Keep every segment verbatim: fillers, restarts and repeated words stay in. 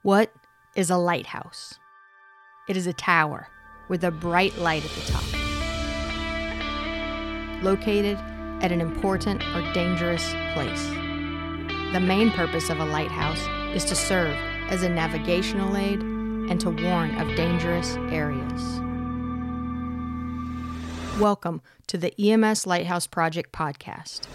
What is a lighthouse? It is a tower with a bright light at the top, located at an important or dangerous place. The main purpose of a lighthouse is to serve as a navigational aid and to warn of dangerous areas. Welcome to the E M S Lighthouse Project podcast.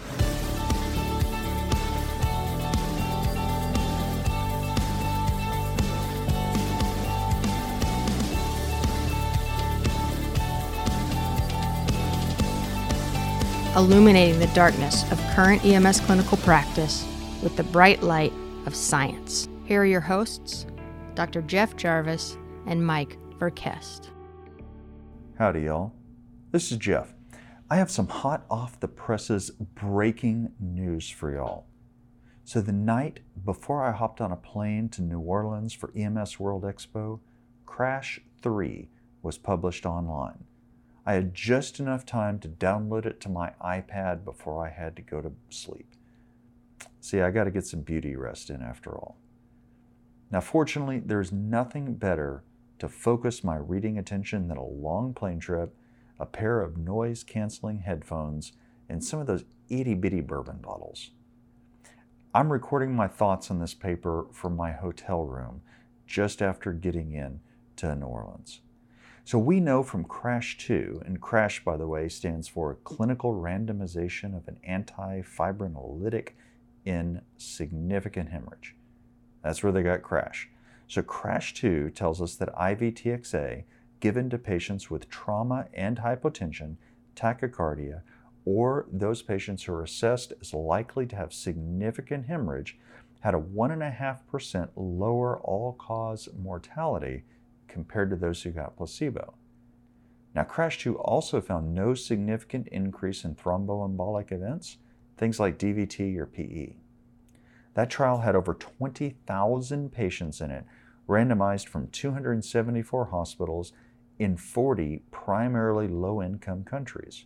Illuminating the darkness of current E M S clinical practice with the bright light of science. Here are your hosts, Doctor Jeff Jarvis and Mike Verkest. Howdy, y'all. This is Jeff. I have some hot off the presses breaking news for y'all. So the night before I hopped on a plane to New Orleans for E M S World Expo, Crash three was published online. I had just enough time to download it to my iPad before I had to go to sleep. See, I got to get some beauty rest in after all. Now, fortunately, there's nothing better to focus my reading attention than a long plane trip, a pair of noise-canceling headphones, and some of those itty-bitty bourbon bottles. I'm recording my thoughts on this paper from my hotel room just after getting in to New Orleans. So we know from Crash two, and Crash, by the way, stands for Clinical Randomization of an Antifibrinolytic in Significant Hemorrhage. That's where they got Crash. So Crash two tells us that I V T X A given to patients with trauma and hypotension, tachycardia, or those patients who are assessed as likely to have significant hemorrhage had a one point five percent lower all-cause mortality compared to those who got placebo. Now, Crash two also found no significant increase in thromboembolic events, things like D V T or P E. That trial had over twenty thousand patients in it, randomized from two hundred seventy-four hospitals in forty primarily low-income countries.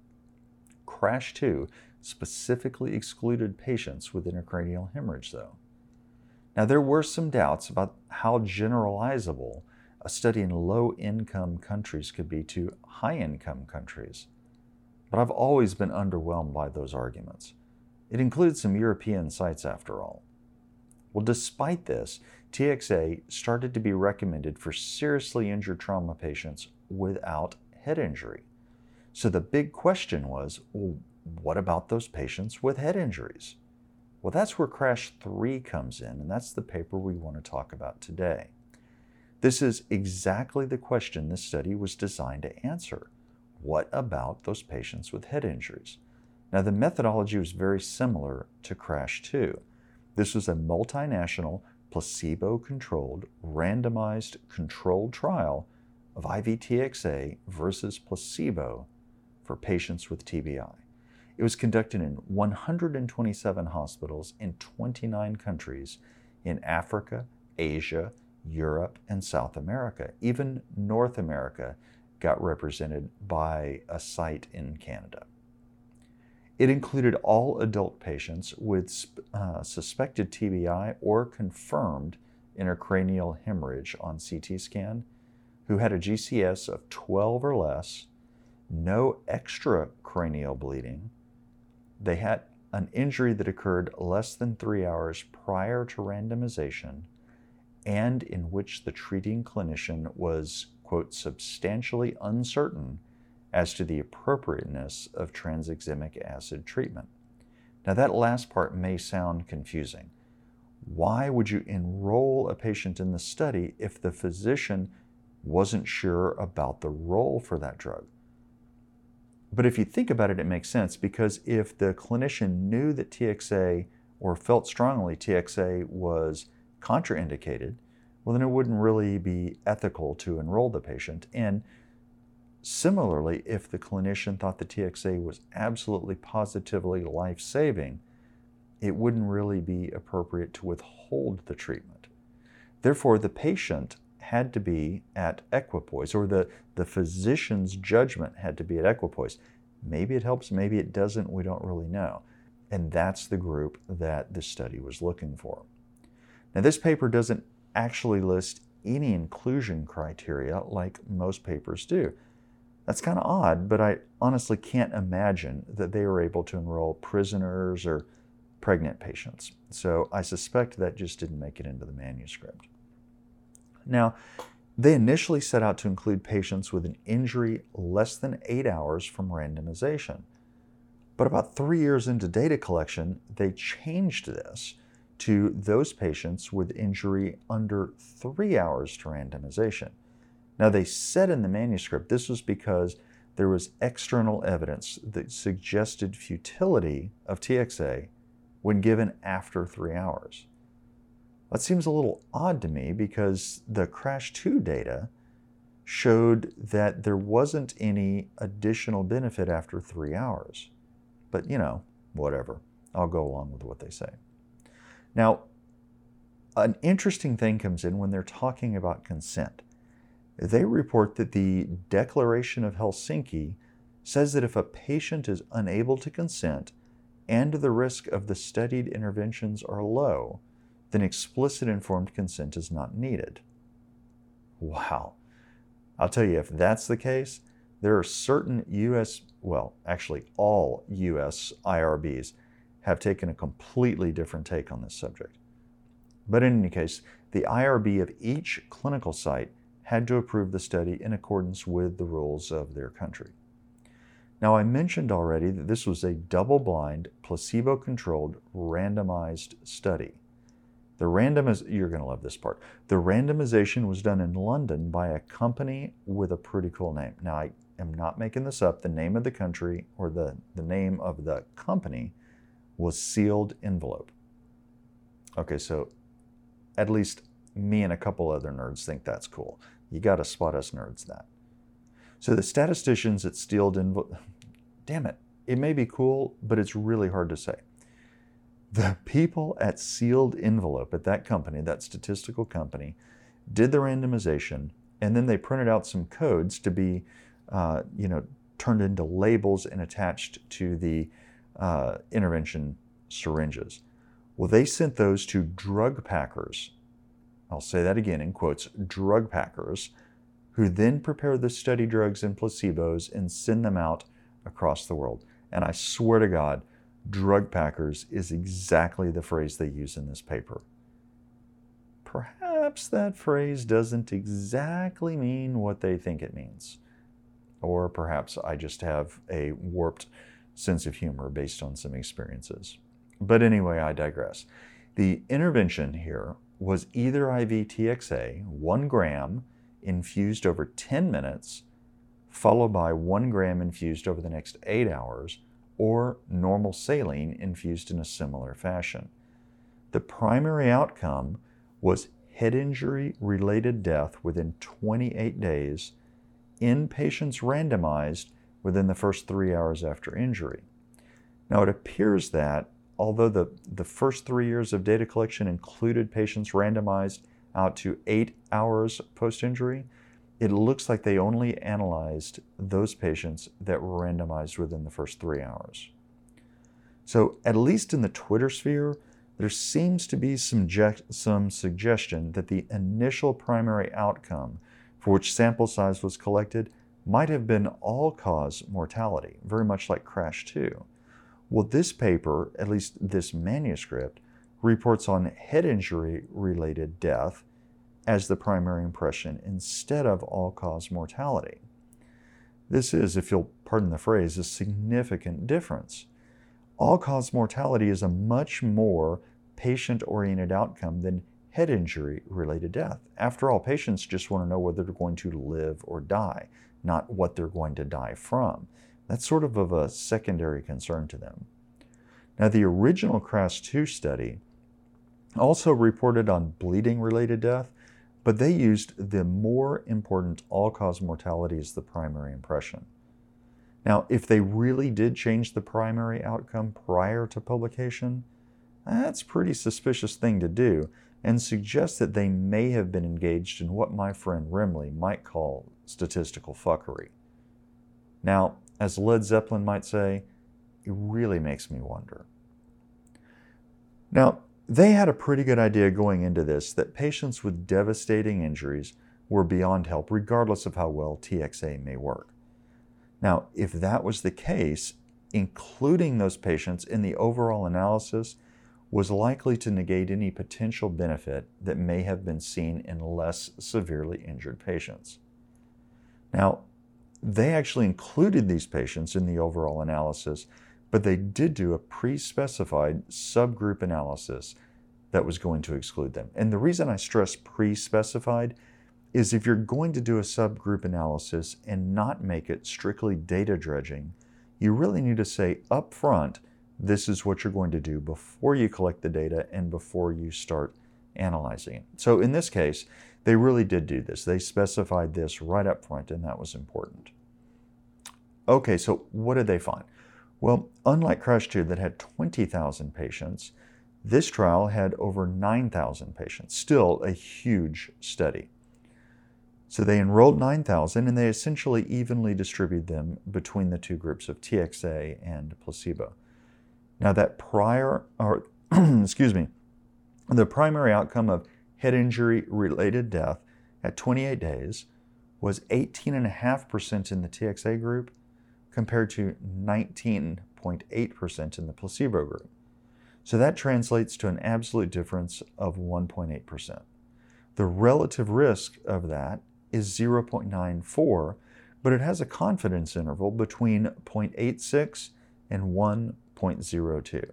Crash two specifically excluded patients with intracranial hemorrhage, though. Now, there were some doubts about how generalizable a study in low-income countries could be to high-income countries, but I've always been underwhelmed by those arguments. It included some European sites, after all. Well, despite this, T X A started to be recommended for seriously injured trauma patients without head injury. So the big question was, well, what about those patients with head injuries? Well, that's where Crash three comes in, and that's the paper we want to talk about today. This is exactly the question this study was designed to answer. What about those patients with head injuries? Now, the methodology was very similar to Crash two. This was a multinational, placebo-controlled, randomized controlled trial of I V T X A versus placebo for patients with T B I. It was conducted in one hundred twenty-seven hospitals in twenty-nine countries in Africa, Asia, Europe, and South America. Even North America got represented by a site in Canada. It included all adult patients with uh, suspected T B I or confirmed intracranial hemorrhage on C T scan who had a G C S of twelve or less, no extracranial bleeding. They had an injury that occurred less than three hours prior to randomization, and in which the treating clinician was, quote, substantially uncertain as to the appropriateness of tranexamic acid treatment. Now, that last part may sound confusing. Why would you enroll a patient in the study if the physician wasn't sure about the role for that drug? But if you think about it, it makes sense, because if the clinician knew that T X A, or felt strongly T X A was contraindicated, well, then it wouldn't really be ethical to enroll the patient. And similarly, if the clinician thought the T X A was absolutely positively life-saving, it wouldn't really be appropriate to withhold the treatment. Therefore, the patient had to be at equipoise, or the, the physician's judgment had to be at equipoise. Maybe it helps, maybe it doesn't, we don't really know. And that's the group that this study was looking for. Now, this paper doesn't actually list any inclusion criteria like most papers do. That's kind of odd, but I honestly can't imagine that they were able to enroll prisoners or pregnant patients. So I suspect that just didn't make it into the manuscript. Now, they initially set out to include patients with an injury less than eight hours from randomization. But about three years into data collection, they changed this to those patients with injury under three hours to randomization. Now, they said in the manuscript this was because there was external evidence that suggested futility of T X A when given after three hours. That seems a little odd to me because the CRASH two data showed that there wasn't any additional benefit after three hours. But, you know, whatever. I'll go along with what they say. Now, an interesting thing comes in when they're talking about consent. They report that the Declaration of Helsinki says that if a patient is unable to consent and the risk of the studied interventions are low, then explicit informed consent is not needed. Wow. I'll tell you, if that's the case, there are certain U S, well, actually all U S I R Bs have taken a completely different take on this subject. But in any case, the I R B of each clinical site had to approve the study in accordance with the rules of their country. Now, I mentioned already that this was a double-blind, placebo-controlled, randomized study. The randomiz- you're going to love this part. The randomization was done in London by a company with a pretty cool name. Now, I am not making this up. The name of the country or the, the name of the company was Sealed Envelope. Okay, so at least me and a couple other nerds think that's cool. You got to spot us nerds that. So the statisticians at Sealed Envelope, damn it, it may be cool, but it's really hard to say. The people at Sealed Envelope at that company, that statistical company, did the randomization, and then they printed out some codes to be, uh, you know, turned into labels and attached to the uh, intervention syringes. Well, they sent those to drug packers. I'll say that again in quotes, drug packers, who then prepare the study drugs and placebos and send them out across the world. And I swear to God, drug packers is exactly the phrase they use in this paper. Perhaps that phrase doesn't exactly mean what they think it means. Or perhaps I just have a warped sense of humor based on some experiences. But anyway, I digress. The intervention here was either I V T X A, one gram infused over ten minutes, followed by one gram infused over the next eight hours, or normal saline infused in a similar fashion. The primary outcome was head injury-related death within twenty-eight days in patients randomized within the first three hours after injury. Now, it appears that although the, the first three years of data collection included patients randomized out to eight hours post-injury, it looks like they only analyzed those patients that were randomized within the first three hours. So at least in the Twitter sphere, there seems to be some, je- some suggestion that the initial primary outcome for which sample size was collected might have been all-cause mortality, very much like CRASH two. Well, this paper, at least this manuscript, reports on head injury-related death as the primary impression instead of all-cause mortality. This is, if you'll pardon the phrase, a significant difference. All-cause mortality is a much more patient-oriented outcome than head injury-related death. After all, patients just want to know whether they're going to live or die, not what they're going to die from. That's sort of of a secondary concern to them. Now, the original CRASH two study also reported on bleeding-related death, but they used the more important all-cause mortality as the primary impression. Now, if they really did change the primary outcome prior to publication, that's a pretty suspicious thing to do and suggests that they may have been engaged in what my friend Rimley might call statistical fuckery. Now, as Led Zeppelin might say, it really makes me wonder. Now, they had a pretty good idea going into this that patients with devastating injuries were beyond help, regardless of how well T X A may work. Now, if that was the case, including those patients in the overall analysis was likely to negate any potential benefit that may have been seen in less severely injured patients. Now, they actually included these patients in the overall analysis, but they did do a pre-specified subgroup analysis that was going to exclude them. And the reason I stress pre-specified is if you're going to do a subgroup analysis and not make it strictly data dredging, you really need to say up front, this is what you're going to do before you collect the data and before you start analyzing it. So in this case, they really did do this. They specified this right up front, and that was important. Okay, so what did they find? Well, unlike CRASH two that had twenty thousand patients, this trial had over nine thousand patients, still a huge study. So they enrolled nine thousand, and they essentially evenly distributed them between the two groups of T X A and placebo. Now that prior, or excuse me, the primary outcome of head injury related death at twenty-eight days was eighteen point five percent in the T X A group compared to nineteen point eight percent in the placebo group. So that translates to an absolute difference of one point eight percent. The relative risk of that is zero point nine four, but it has a confidence interval between zero point eight six and one point zero two.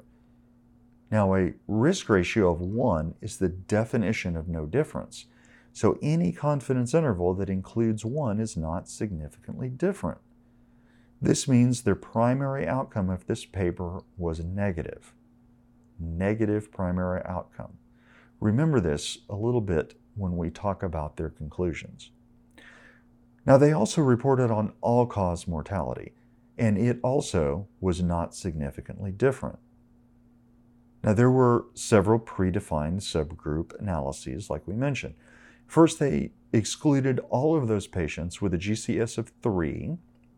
Now, a risk ratio of one is the definition of no difference. So any confidence interval that includes one is not significantly different. This means their primary outcome of this paper was negative. Negative primary outcome. Remember this a little bit when we talk about their conclusions. Now, they also reported on all-cause mortality, and it also was not significantly different. Now, there were several predefined subgroup analyses, like we mentioned. First, they excluded all of those patients with a G C S of three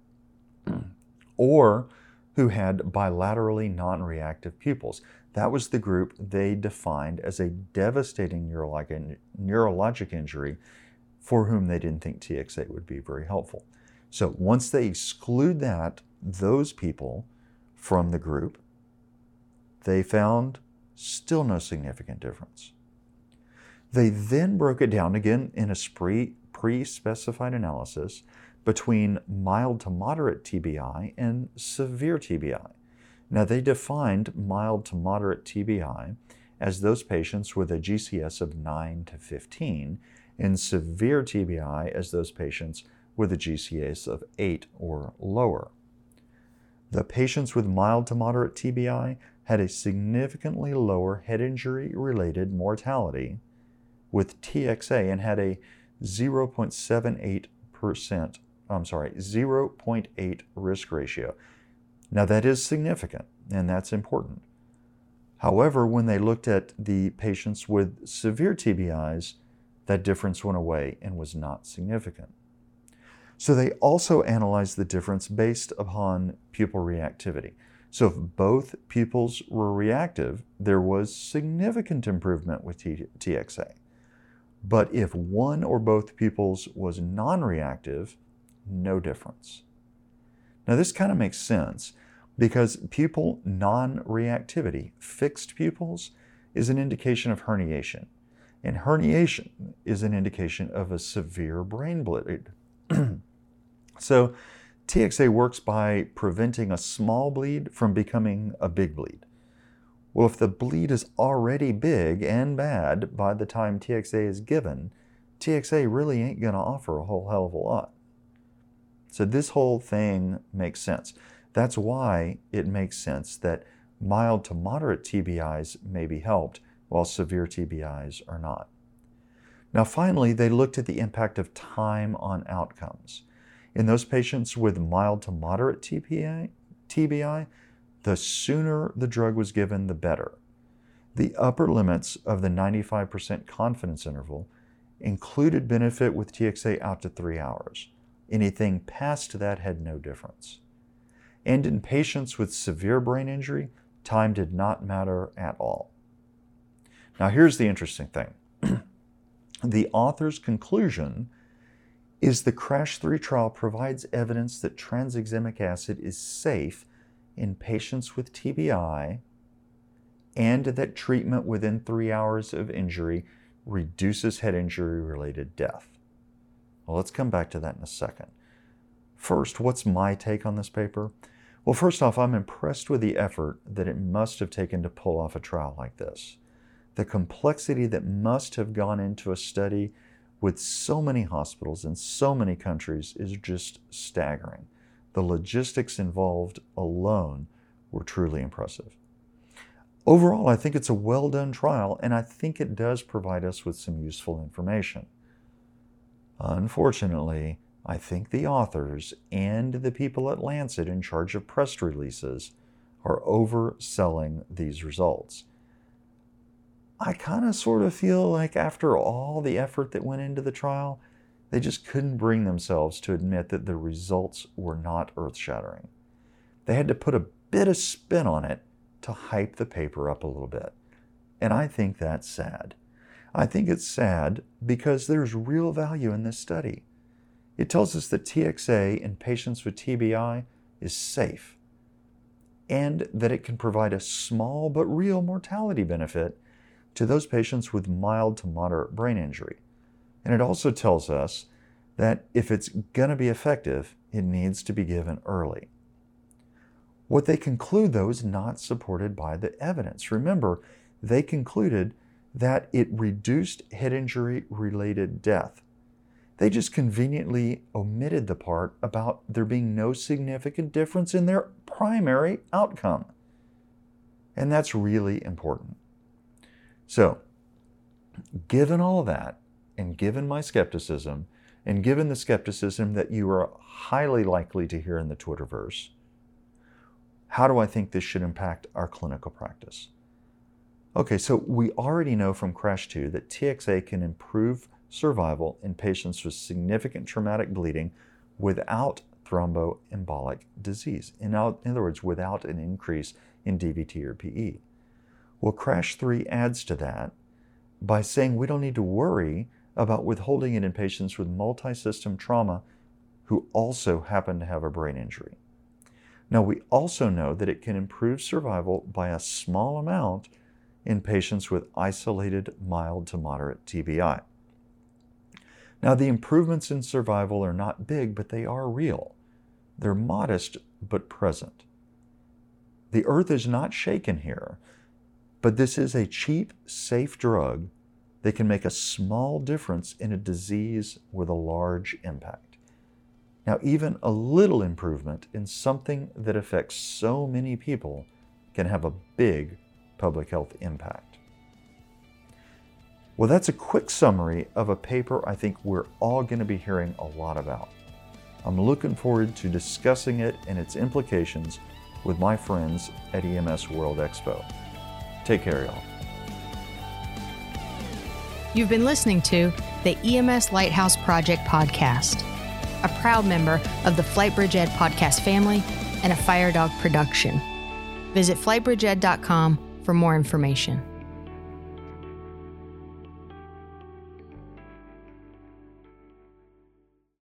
or who had bilaterally non-reactive pupils. That was the group they defined as a devastating neurologic, neurologic injury for whom they didn't think T X A would be very helpful. So once they exclude that, those people from the group, they found still no significant difference. They then broke it down again in a pre-specified analysis between mild to moderate T B I and severe T B I. Now, they defined mild to moderate T B I as those patients with a G C S of nine to fifteen, and severe T B I as those patients with a G C S of eight or lower. The patients with mild to moderate T B I had a significantly lower head injury-related mortality with T X A and had a zero point seven eight percent, I'm sorry, zero point eight risk ratio. Now that is significant, and that's important. However, when they looked at the patients with severe T B Is, that difference went away and was not significant. So they also analyzed the difference based upon pupil reactivity. So if both pupils were reactive, there was significant improvement with T X A. But if one or both pupils was non-reactive, no difference. Now this kind of makes sense because pupil non-reactivity, fixed pupils, is an indication of herniation. And herniation is an indication of a severe brain bleed. So T X A works by preventing a small bleed from becoming a big bleed. Well, if the bleed is already big and bad by the time T X A is given, T X A really ain't going to offer a whole hell of a lot. So this whole thing makes sense. That's why it makes sense that mild to moderate T B Is may be helped while severe T B Is are not. Now finally, they looked at the impact of time on outcomes. In those patients with mild to moderate T B I, the sooner the drug was given, the better. The upper limits of the ninety-five percent confidence interval included benefit with T X A out to three hours. Anything past that had no difference. And in patients with severe brain injury, time did not matter at all. Now, here's the interesting thing. The author's conclusion is the CRASH three trial provides evidence that tranexamic acid is safe in patients with T B I and that treatment within three hours of injury reduces head injury-related death. Well, let's come back to that in a second. First, what's my take on this paper? Well, first off, I'm impressed with the effort that it must have taken to pull off a trial like this. The complexity that must have gone into a study with so many hospitals in so many countries is just staggering. The logistics involved alone were truly impressive. Overall, I think it's a well-done trial, and I think it does provide us with some useful information. Unfortunately, I think the authors and the people at Lancet in charge of press releases are overselling these results. I kind of sort of feel like after all the effort that went into the trial, they just couldn't bring themselves to admit that the results were not earth-shattering. They had to put a bit of spin on it to hype the paper up a little bit. And I think that's sad. I think it's sad because there's real value in this study. It tells us that T X A in patients with T B I is safe and that it can provide a small but real mortality benefit to those patients with mild to moderate brain injury. And it also tells us that if it's going to be effective, it needs to be given early. What they conclude, though, is not supported by the evidence. Remember, they concluded that it reduced head injury-related death. They just conveniently omitted the part about there being no significant difference in their primary outcome. And that's really important. So, given all of that, and given my skepticism, and given the skepticism that you are highly likely to hear in the Twitterverse, how do I think this should impact our clinical practice? Okay, so we already know from CRASH two that T X A can improve survival in patients with significant traumatic bleeding without thromboembolic disease. In other words, without an increase in D V T or P E. Well, CRASH three adds to that by saying we don't need to worry about withholding it in patients with multi-system trauma who also happen to have a brain injury. Now, we also know that it can improve survival by a small amount in patients with isolated mild to moderate T B I. Now, the improvements in survival are not big, but they are real. They're modest, but present. The earth is not shaken here, but this is a cheap, safe drug that can make a small difference in a disease with a large impact. Now, even a little improvement in something that affects so many people can have a big public health impact. Well, that's a quick summary of a paper I think we're all going to be hearing a lot about. I'm looking forward to discussing it and its implications with my friends at E M S World Expo. Take care, y'all. You've been listening to the E M S Lighthouse Project podcast, a proud member of the Flightbridge Ed podcast family and a Firedog production. Visit flightbridge ed dot com for more information.